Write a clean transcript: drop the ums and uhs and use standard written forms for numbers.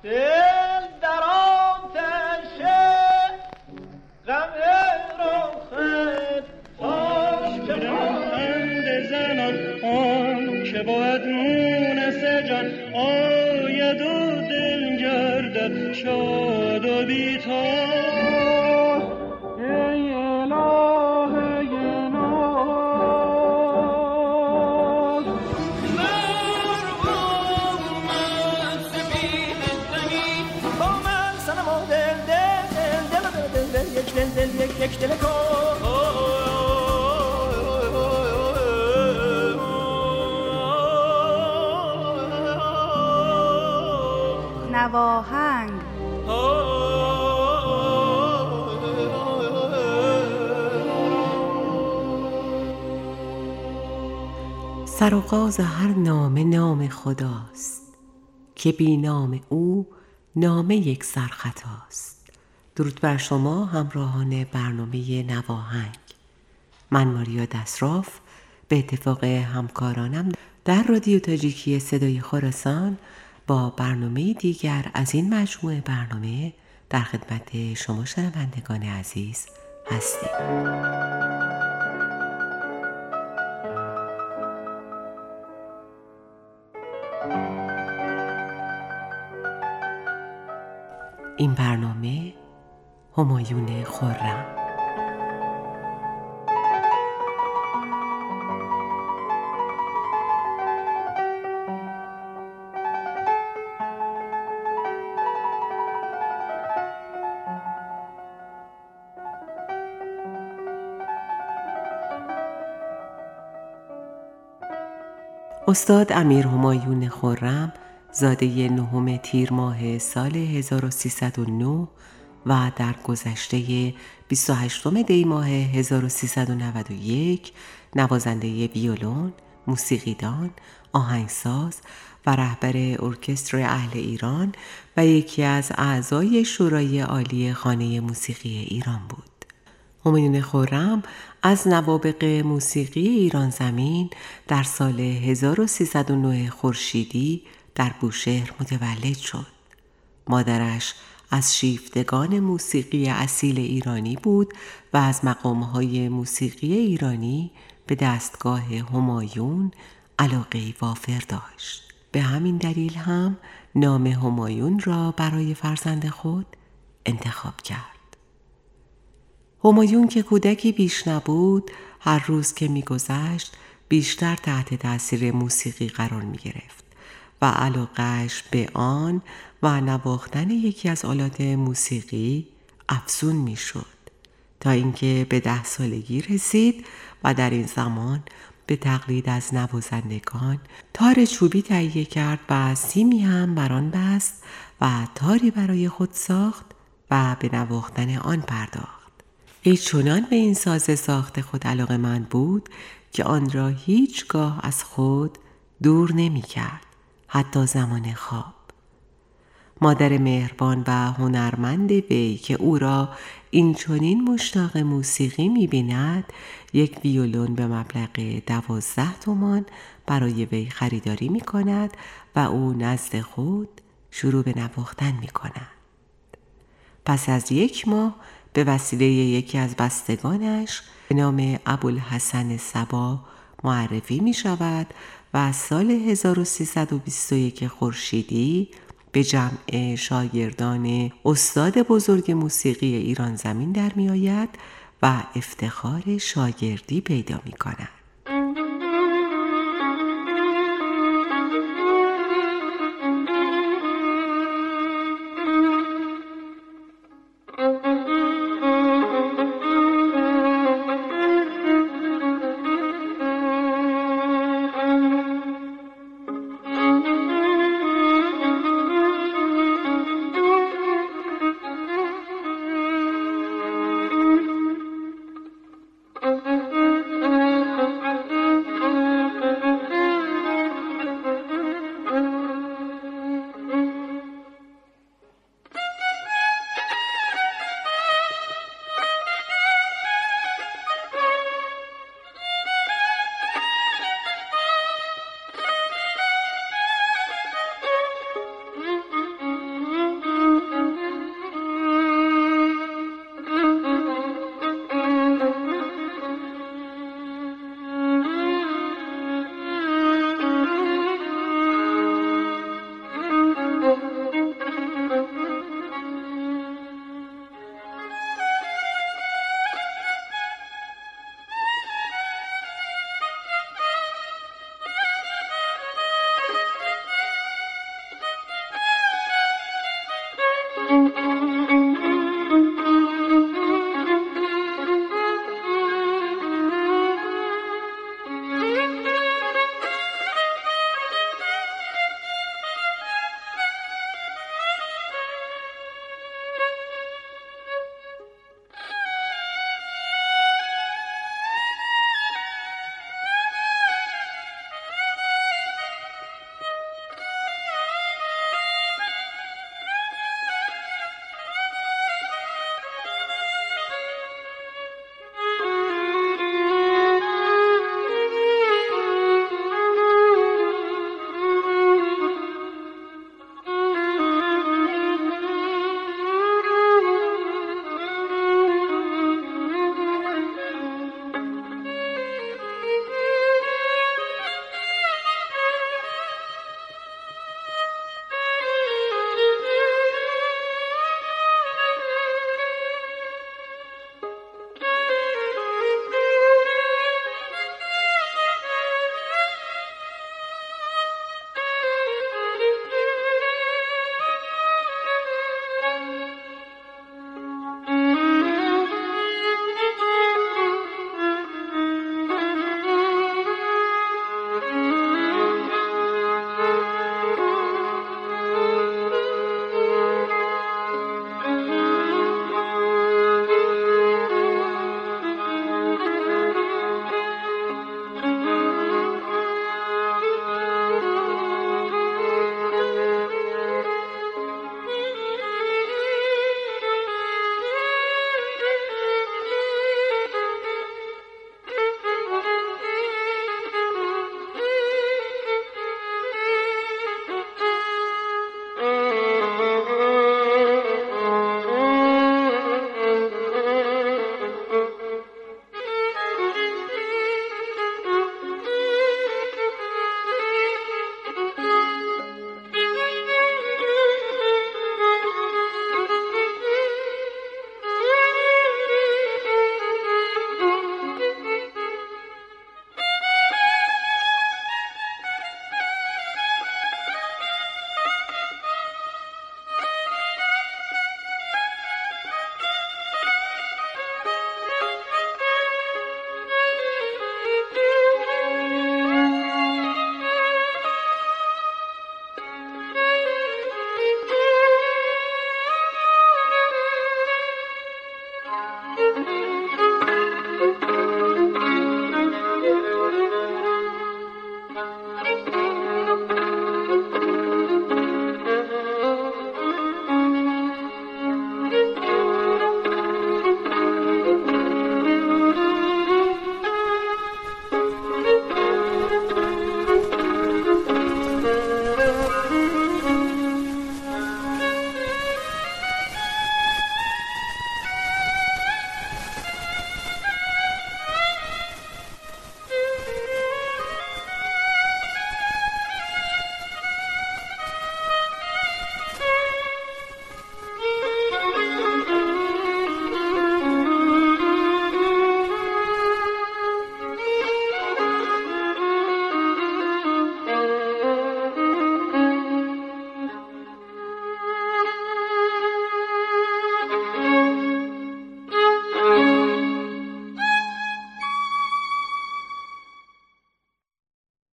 دل در آتش غم رخت تاش که بند زنان آن که باید مونس جان آید و دل گردد شاد و بی‌تاب. یک دل نواهنگ سرآغاز هر نامه نام خداست که بی نام او نامه یک سرخطاست. درود بر شما همراهان برنامه نواهنگ. من ماریا دسراف به اتفاق همکارانم در رادیو تاجیکی صدای خراسان با برنامه دیگر از این مجموعه برنامه در خدمت شما شنوندگان عزیز هستیم. این برنامه همایون خرم. استاد امیر همایون خرم زاده 9 تیر ماه سال 1309 و در گذشته 28 دی ماه 1391 نوازنده ویولون، موسیقیدان، آهنگساز و رهبر ارکستر اهل ایران و یکی از اعضای شورای عالی خانه موسیقی ایران بود. همایون خرم از نوابغ موسیقی ایران زمین در سال 1309 خورشیدی در بوشهر متولد شد. مادرش از شیفتگان موسیقی اصیل ایرانی بود و از مقام‌های موسیقی ایرانی به دستگاه همایون علاقه وافر داشت. به همین دلیل هم نام همایون را برای فرزند خود انتخاب کرد. همایون که کودکی بیش نبود، هر روز که می‌گذشت بیشتر تحت تأثیر موسیقی قرار می‌گرفت و علاقه‌اش به آن و نواختن یکی از آلات موسیقی افزون می‌شد تا اینکه به 10 سالگی رسید و در این زمان به تقلید از نوازندگان تار چوبی تهیه کرد و سیمی هم بر آن بست و تاری برای خود ساخت و به نواختن آن پرداخت. ای چنان به این ساز ساخت خود علاقه‌مند بود که آن را هیچگاه از خود دور نمی کرد، حتی زمان خواب. مادر مهربان و هنرمند وی که او را این چنین مشتاق موسیقی می بیند، یک ویولون به مبلغ 12 تومان برای وی خریداری می کند و او نزد خود شروع به نواختن می کند. پس از 1 ماه به وسیله یکی از بستگانش به نام ابوالحسن صبا معرفی می شود و سال 1321 خورشیدی به جمع شاگردان استاد بزرگ موسیقی ایران زمین در می آید و افتخار شاگردی پیدا می کند.